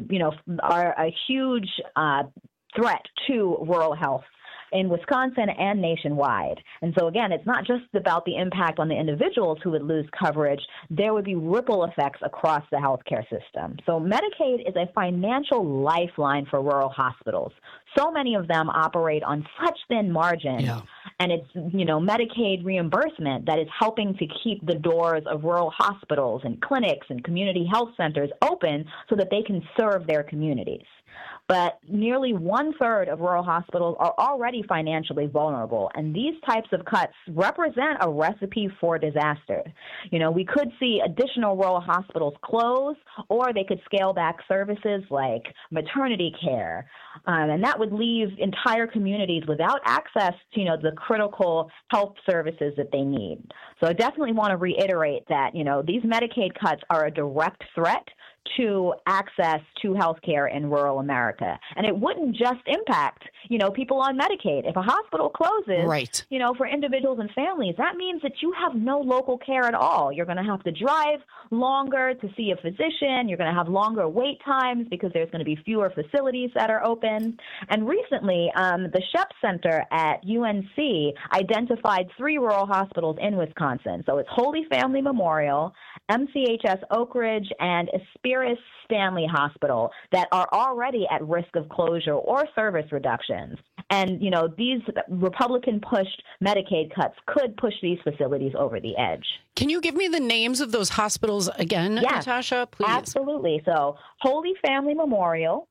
are a huge threat to rural health in Wisconsin and nationwide. And so, again, it's not just about the impact on the individuals who would lose coverage. There would be ripple effects across the healthcare system. So Medicaid is a financial lifeline for rural hospitals. So many of them operate on such thin margins. Yeah. And it's, Medicaid reimbursement that is helping to keep the doors of rural hospitals and clinics and community health centers open so that they can serve their communities. But nearly 1/3 of rural hospitals are already financially vulnerable, and these types of cuts represent a recipe for disaster. We could see additional rural hospitals close, or they could scale back services like maternity care, and that would leave entire communities without access to, the critical health services that they need. So I definitely want to reiterate that, these Medicaid cuts are a direct threat to access to health care in rural America. And it wouldn't just impact, people on Medicaid. If a hospital closes,
right,
for individuals and families, that means that you have no local care at all. You're going to have to drive longer to see a physician. You're going to have longer wait times because there's going to be fewer facilities that are open. And recently, the Shepp Center at UNC identified 3 rural hospitals in Wisconsin. So it's Holy Family Memorial, MCHS Oak Ridge, and Aspiris Stanley Hospital that are already at risk of closure or service reductions. And, these Republican-pushed Medicaid cuts could push these facilities over the edge.
Can you give me the names of those hospitals again,
yes,
Natasha, please?
Absolutely. So Holy Family Memorial,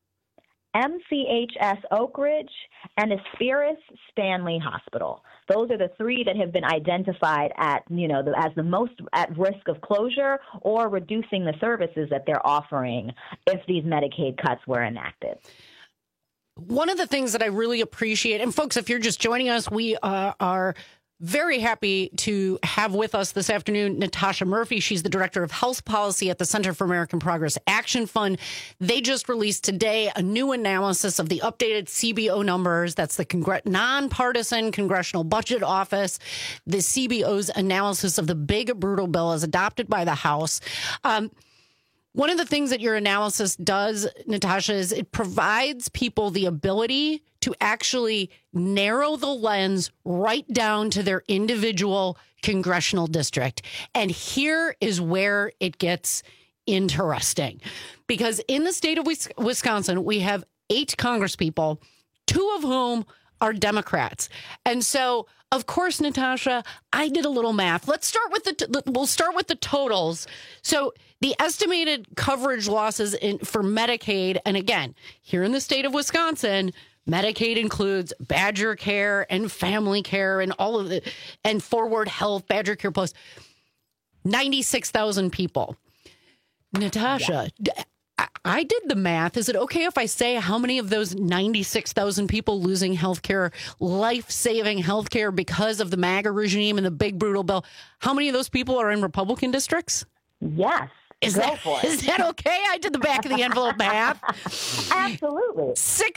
MCHS Oak Ridge, and Aspiris Stanley Hospital. Those are the 3 that have been identified as the most at risk of closure or reducing the services that they're offering if these Medicaid cuts were enacted.
One of the things that I really appreciate, and folks, if you're just joining us, we are very happy to have with us this afternoon Natasha Murphy. She's the Director of Health Policy at the Center for American Progress Action Fund. They just released today a new analysis of the updated CBO numbers. That's the nonpartisan Congressional Budget Office. The CBO's analysis of the big, brutal bill as adopted by the House. One of the things that your analysis does, Natasha, is it provides people the ability to actually narrow the lens right down to their individual congressional district. And here is where it gets interesting. Because in the state of Wisconsin, we have 8 congresspeople, 2 of whom are Democrats. And so Of course, Natasha, I did a little math. Let's start with we'll start with the totals. So the estimated coverage losses for Medicaid, and again, here in the state of Wisconsin, Medicaid includes Badger Care and Family Care and all of it, and Forward Health, Badger Care Plus, 96,000 people. Natasha, I did the math. Is it okay if I say how many of those 96,000 people losing health care, life-saving health care because of the MAGA regime and the big brutal bill, how many of those people are in Republican districts?
Yes.
Is that okay? I did the back of the envelope math.
Absolutely.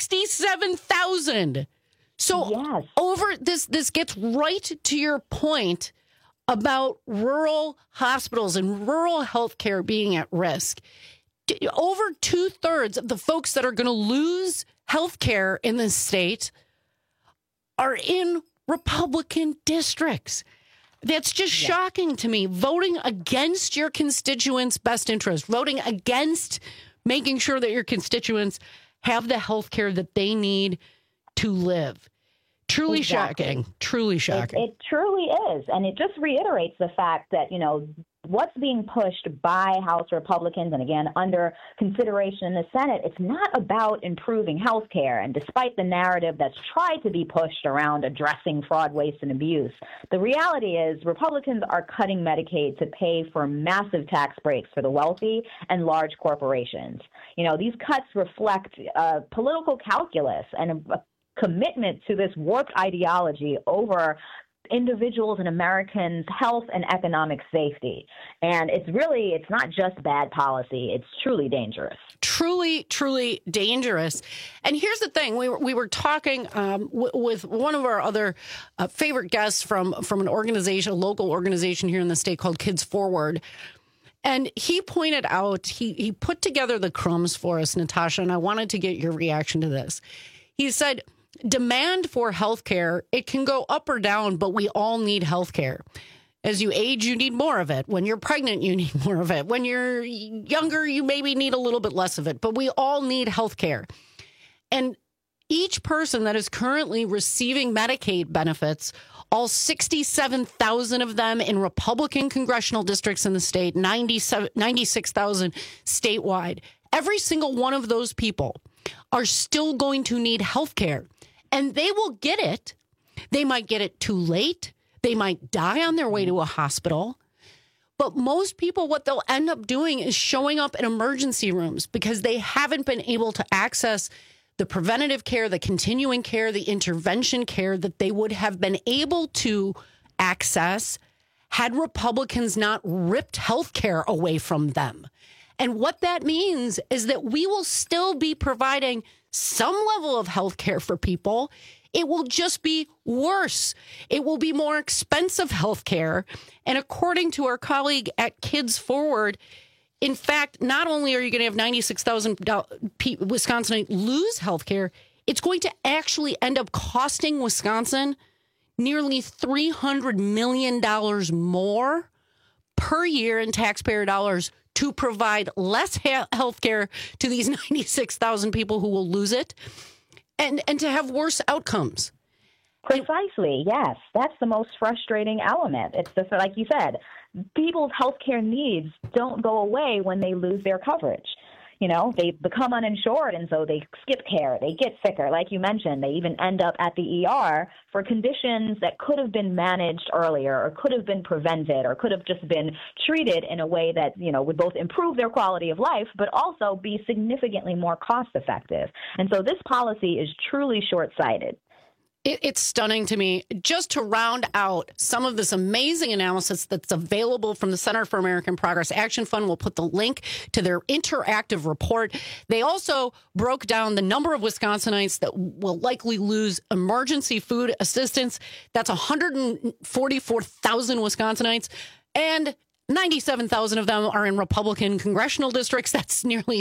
67,000. So over this gets right to your point about rural hospitals and rural health care being at risk. Over 2/3 of the folks that are going to lose health care in this state are in Republican districts. That's just shocking to me. Voting against your constituents' best interest, voting against making sure that your constituents have the health care that they need to live. Truly shocking. Truly shocking.
It truly is. And it just reiterates the fact that, what's being pushed by House Republicans and, again, under consideration in the Senate, it's not about improving health care. And despite the narrative that's tried to be pushed around addressing fraud, waste, and abuse, the reality is Republicans are cutting Medicaid to pay for massive tax breaks for the wealthy and large corporations. These cuts reflect political calculus and a commitment to this warped ideology over individuals and Americans' health and economic safety. And it's not just bad policy. It's truly dangerous.
Truly, truly dangerous. And here's the thing. We were talking with one of our other favorite guests from an organization, a local organization here in the state called Kids Forward. And he pointed out, he put together the crumbs for us, Natasha, and I wanted to get your reaction to this. He said, demand for health care, it can go up or down, but we all need health care. As you age, you need more of it. When you're pregnant, you need more of it. When you're younger, you maybe need a little bit less of it, but we all need health care. And each person that is currently receiving Medicaid benefits, all 67,000 of them in Republican congressional districts in the state, 96,000 statewide, every single one of those people are still going to need health care. And they will get it. They might get it too late. They might die on their way to a hospital. But most people, what they'll end up doing is showing up in emergency rooms because they haven't been able to access the preventative care, the continuing care, the intervention care that they would have been able to access had Republicans not ripped health care away from them. And what that means is that we will still be providing some level of health care for people. It will just be worse. It will be more expensive health care. And according to our colleague at Kids Forward, in fact, not only are you going to have 96,000 Wisconsinites lose health care, it's going to actually end up costing Wisconsin nearly $300 million more per year in taxpayer dollars to provide less health care to these 96,000 people who will lose it and to have worse outcomes.
Precisely, yes. That's the most frustrating element. It's just, like you said, people's health care needs don't go away when they lose their coverage. They become uninsured, and so they skip care. They get sicker. Like you mentioned, they even end up at the ER for conditions that could have been managed earlier or could have been prevented or could have just been treated in a way that, would both improve their quality of life but also be significantly more cost effective. And so this policy is truly short-sighted.
It's stunning to me. Just to round out some of this amazing analysis that's available from the Center for American Progress Action Fund, we'll put the link to their interactive report. They also broke down the number of Wisconsinites that will likely lose emergency food assistance. That's 144,000 Wisconsinites, and 97,000 of them are in Republican congressional districts. That's nearly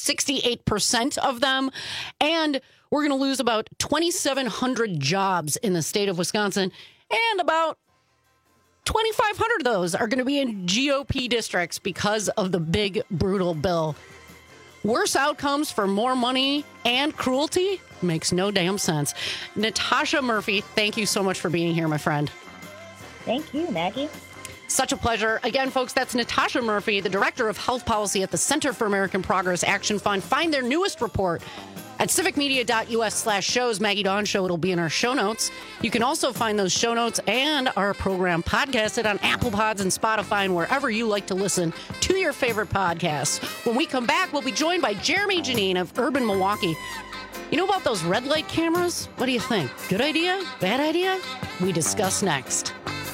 68% of them. And we're going to lose about 2,700 jobs in the state of Wisconsin, and about 2,500 of those are going to be in GOP districts because of the big, brutal bill. Worse outcomes for more money and cruelty? Makes no damn sense. Natasha Murphy, thank you so much for being here, my friend.
Thank you, Maggie.
Such a pleasure. Again, folks, that's Natasha Murphy, the Director of Health Policy at the Center for American Progress Action Fund. Find their newest report at civicmedia.us/shows. Maggie Dawn Show. It'll be in our show notes. You can also find those show notes and our program podcasted on Apple Pods and Spotify and wherever you like to listen to your favorite podcasts. When we come back, we'll be joined by Jeremy Janine of Urban Milwaukee. You know about those red light cameras? What do you think? Good idea? Bad idea? We discuss next.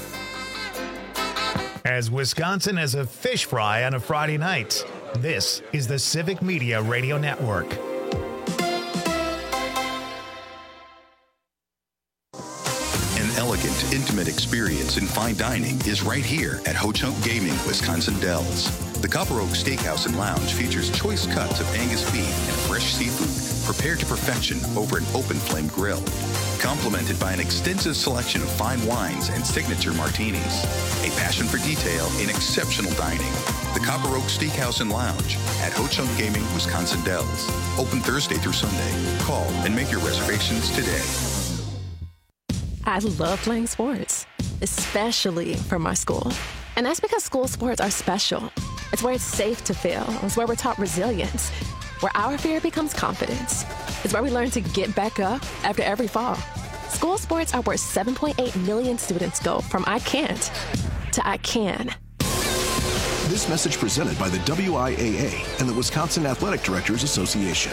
As Wisconsin as a fish fry on a Friday night, this is the Civic Media Radio Network.
An elegant, intimate experience in fine dining is right here at Ho Chunk Gaming, Wisconsin Dells. The Copper Oak Steakhouse and Lounge features choice cuts of Angus beef and fresh seafood prepared to perfection over an open flame grill, complemented by an extensive selection of fine wines and signature martinis. A passion for detail in exceptional dining. The Copper Oak Steakhouse and Lounge at Ho Chunk Gaming, Wisconsin Dells. Open Thursday through Sunday. Call and make your reservations today.
I love playing sports, especially for my school. And that's because school sports are special. It's where it's safe to fail. It's where we're taught resilience, where our fear becomes confidence. It's where we learn to get back up after every fall. School sports are where 7.8 million students go from I can't to I can.
This message presented by the WIAA and the Wisconsin Athletic Directors Association.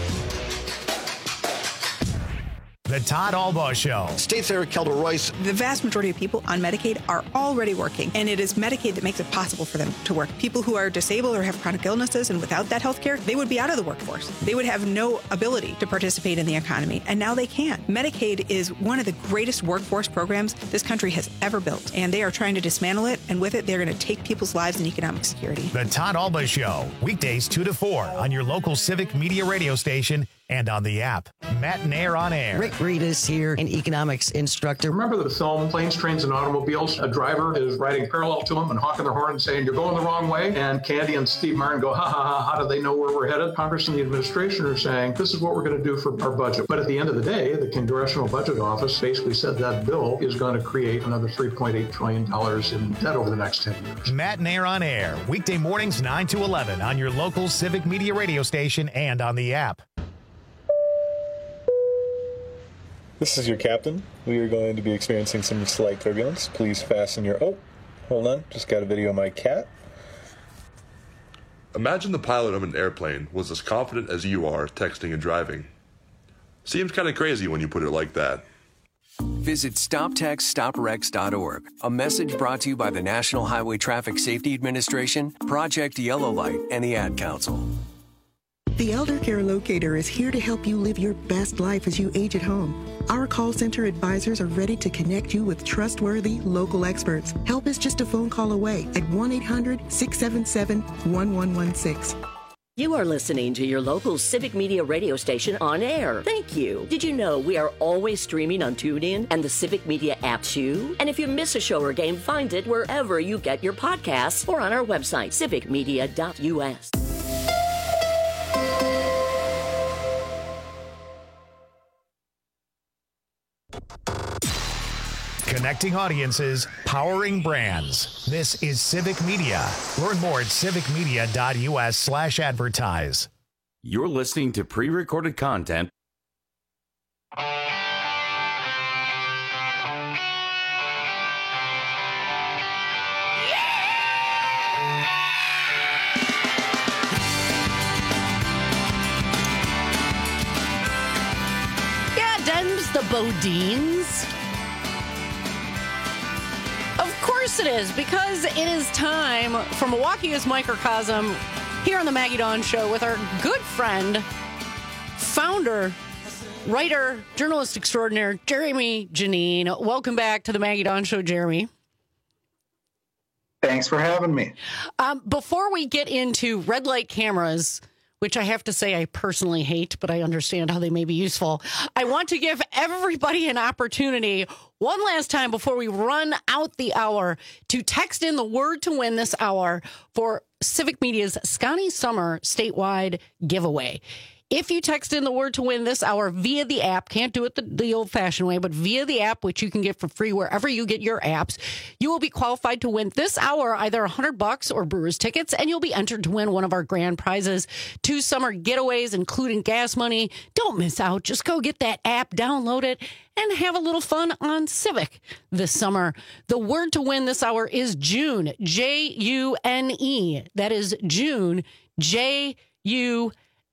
The Todd Albaugh Show.
State Senator Kelda Royce.
The vast majority of people on Medicaid are already working, and it is Medicaid that makes it possible for them to work. People who are disabled or have chronic illnesses and without that health care, they would be out of the workforce. They would have no ability to participate in the economy, and now they can. Medicaid is one of the greatest workforce programs this country has ever built, and they are trying to dismantle it, and with it, they're going to take people's lives and economic security.
The Todd Albaugh Show, weekdays 2 to 4 on your local Civic Media radio station and on the app. Matt Nair on air.
Rick Reedus here, an economics instructor.
Remember the film Planes, Trains, and Automobiles? A driver is riding parallel to him and honking their horn and saying, "You're going the wrong way." And Candy and Steve Martin go, "Ha ha ha, how do they know where we're headed?" Congress and the administration are saying, "This is what we're going to do for our budget." But at the end of the day, the Congressional Budget Office basically said that bill is going to create another $3.8 trillion in debt over the next 10 years.
Matt Nair on air, weekday mornings 9 to 11 on your local Civic Media radio station and on the app.
This is your captain. We are going to be experiencing some slight turbulence. Please fasten your... Oh, hold on. Just got a video of my cat.
Imagine the pilot of an airplane was as confident as you are texting and driving. Seems kind of crazy when you put it like that.
Visit StopTextStopWrecks.org. A message brought to you by the National Highway Traffic Safety Administration, Project Yellow Light, and the Ad Council.
The Elder Care Locator is here to help you live your best life as you age at home. Our call center advisors are ready to connect you with trustworthy local experts. Help is just a phone call away at 1-800-677-1116.
You are listening to your local Civic Media radio station on air. Thank you. Did you know we are always streaming on TuneIn and the Civic Media app too? And if you miss a show or game, find it wherever you get your podcasts or on our website, civicmedia.us.
Connecting audiences, powering brands. This is Civic Media. Learn more at civicmedia.us/advertise.
You're listening to pre-recorded content.
Yeah, Dems the Bodines. Of course it is, because it is time for Milwaukee's Microcosm here on the Maggie Dawn Show with our good friend, founder, writer, journalist extraordinaire, Jeremy Janine. Welcome back to the Maggie Dawn Show, Jeremy.
Thanks for having me.
Before we get into red light cameras, which I have to say I personally hate, but I understand how they may be useful, I want to give everybody an opportunity one last time before we run out the hour to text in the word to win this hour for Civic Media's Scotty Summer statewide giveaway. If you text in the word to win this hour via the app, can't do it the old-fashioned way, but via the app, which you can get for free wherever you get your apps, you will be qualified to win this hour either $100 or Brewers tickets, and you'll be entered to win one of our grand prizes, 2 summer getaways, including gas money. Don't miss out. Just go get that app, download it, and have a little fun on Civic this summer. The word to win this hour is June, June. That is June, June.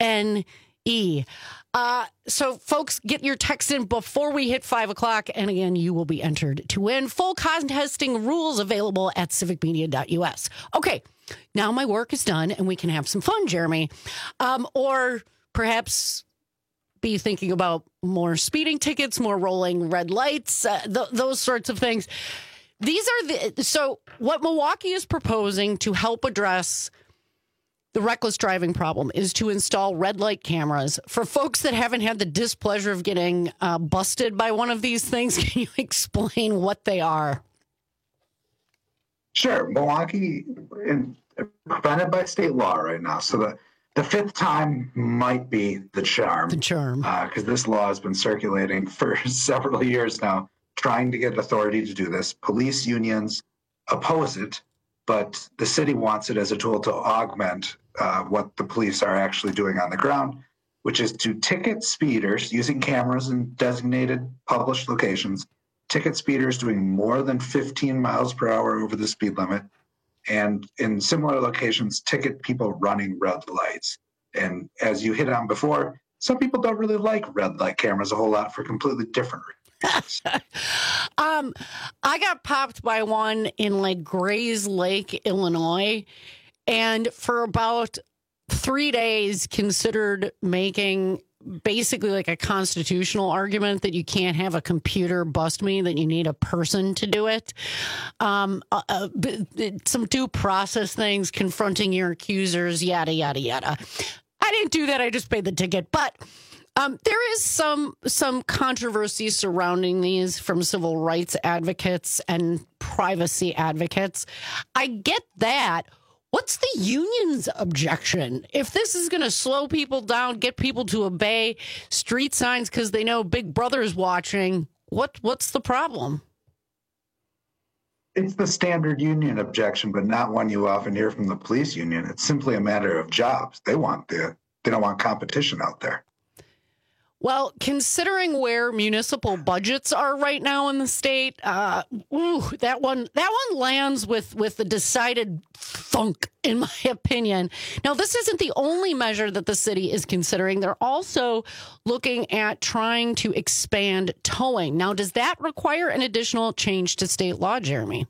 So folks, get your text in before we hit 5 o'clock. And again, you will be entered to win. Full contesting rules available at civicmedia.us. Okay, now my work is done and we can have some fun, Jeremy. Or perhaps be thinking about more speeding tickets, more rolling red lights, those sorts of things. So what Milwaukee is proposing to help address the reckless driving problem is to install red light cameras. For folks that haven't had the displeasure of getting busted by one of these things, can you explain what they are?
Sure. Milwaukee is prevented by state law right now. So the fifth time might be the charm.
The charm.
Because this law has been circulating for several years now, trying to get authority to do this. Police unions oppose it, but the city wants it as a tool to augment what the police are actually doing on the ground, which is to ticket speeders using cameras in designated published locations, ticket speeders doing more than 15 miles per hour over the speed limit, and in similar locations, ticket people running red lights. And as you hit on before, some people don't really like red light cameras a whole lot for completely different reasons.
I got popped by one in like Grays Lake, Illinois, and for about 3 days considered making basically like a constitutional argument that you can't have a computer bust me, that you need a person to do it. Some due process things, confronting your accusers, yada, yada, yada. I didn't do that. I just paid the ticket. But there is some controversy surrounding these from civil rights advocates and privacy advocates. I get that. What's the union's objection? If this is going to slow people down, get people to obey street signs because they know Big Brother's watching, what's the problem?
It's the standard union objection, but not one you often hear from the police union. It's simply a matter of jobs. They don't want competition out there.
Well, considering where municipal budgets are right now in the state, that one lands with the decided thunk, in my opinion. Now, this isn't the only measure that the city is considering. They're also looking at trying to expand towing. Now, does that require an additional change to state law, Jeremy?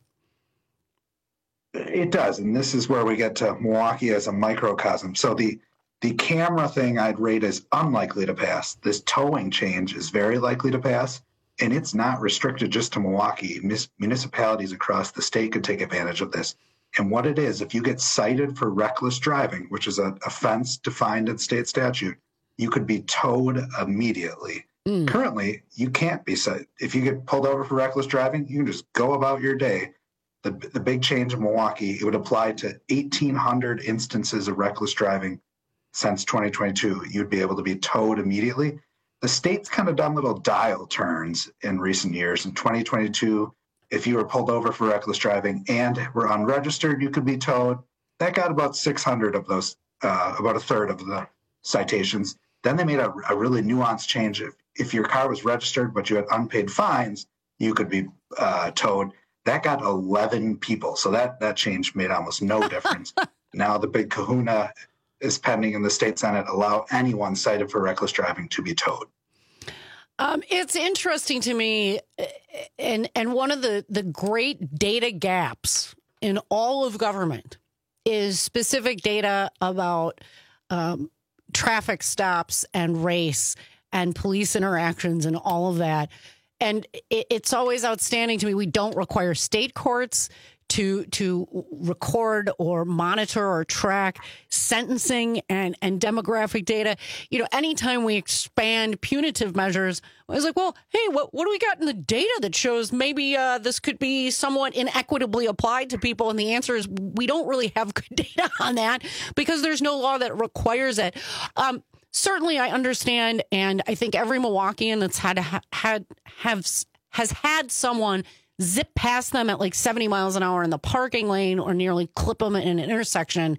It does, and this is where we get to Milwaukee as a microcosm. So the camera thing I'd rate as unlikely to pass. This towing change is very likely to pass, and it's not restricted just to Milwaukee. Municipalities across the state could take advantage of this. And what it is, if you get cited for reckless driving, which is an offense defined in state statute, you could be towed immediately. Currently, you can't be cited. If you get pulled over for reckless driving, you can just go about your day. The big change in Milwaukee, it would apply to 1,800 instances of reckless driving since 2022, you'd be able to be towed immediately. The state's kind of done little dial turns in recent years. In 2022, if you were pulled over for reckless driving and were unregistered, you could be towed. That got about 600 of those, about a third of the citations. Then they made a really nuanced change. If your car was registered but you had unpaid fines, you could be towed. That got 11 people. So that change made almost no difference. Now the big kahuna is pending in the state Senate, allow anyone cited for reckless driving to be towed.
It's interesting to me, and one of the great data gaps in all of government is specific data about traffic stops and race and police interactions and all of that. And it's always outstanding to me. We don't require state courts to record or monitor or track sentencing and demographic data. You know, anytime we expand punitive measures, I was like, well, hey, what do we got in the data that shows maybe this could be somewhat inequitably applied to people? And the answer is we don't really have good data on that because there's no law that requires it. certainly I understand, and I think every Milwaukeean that's has had someone zip past them at like 70 miles an hour in the parking lane or nearly clip them in an intersection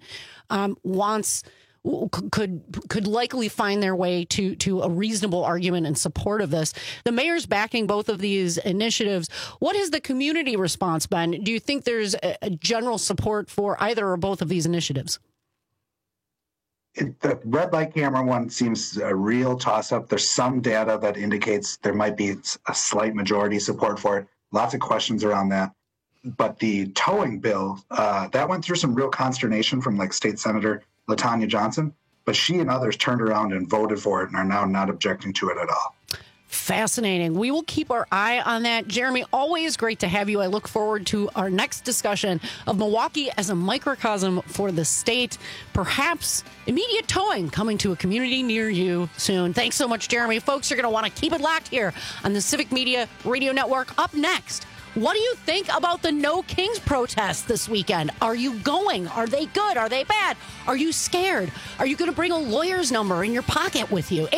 could likely find their way to a reasonable argument in support of this. The mayor's backing both of these initiatives. What has the community response been? Do you think there's a general support for either or both of these initiatives?
The red light camera one seems a real toss-up. There's some data that indicates there might be a slight majority support for it. Lots of questions around that. But the towing bill, that went through some real consternation from like State Senator LaTanya Johnson, but she and others turned around and voted for it and are now not objecting to it at all.
Fascinating. We will keep our eye on that. Jeremy, always great to have you. I look forward to our next discussion of Milwaukee as a microcosm for the state. Perhaps immediate towing coming to a community near you soon. Thanks so much, Jeremy. Folks, you're going to want to keep it locked here on the Civic Media Radio Network. Up next, what do you think about the No Kings protests this weekend? Are you going? Are they good? Are they bad? Are you scared? Are you going to bring a lawyer's number in your pocket with you?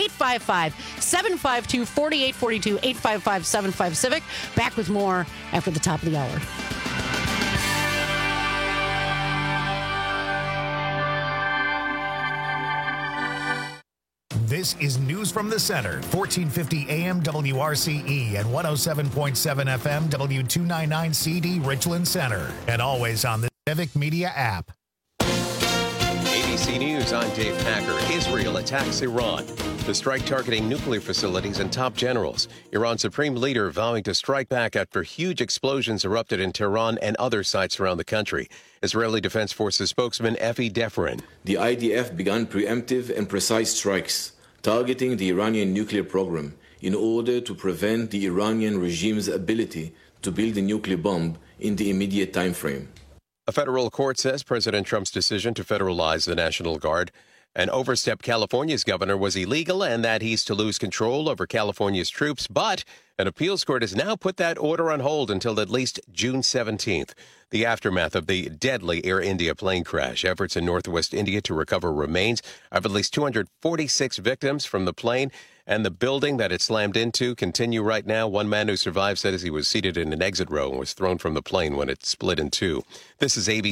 855-752-4842, 855-75-CIVIC. Back with more after the top of the hour.
This is News from the Center, 1450 AM WRCE and 107.7 FM W299CD Richland Center, and always on the Civic Media app.
ABC News, I'm Dave Packer. Israel attacks Iran. The strike targeting nuclear facilities and top generals. Iran's supreme leader vowing to strike back after huge explosions erupted in Tehran and other sites around the country. Israeli Defense Forces spokesman Efi Deferin.
The IDF began preemptive and precise strikes targeting the Iranian nuclear program in order to prevent the Iranian regime's ability to build a nuclear bomb in the immediate time frame.
A federal court says President Trump's decision to federalize the National Guard and overstep California's governor was illegal and that he's to lose control over California's troops. But an appeals court has now put that order on hold until at least June 17th. The aftermath of the deadly Air India plane crash. Efforts in northwest India to recover remains of at least 246 victims from the plane and the building that it slammed into continue right now. One man who survived said as he was seated in an exit row and was thrown from the plane when it split in two. This is ABC.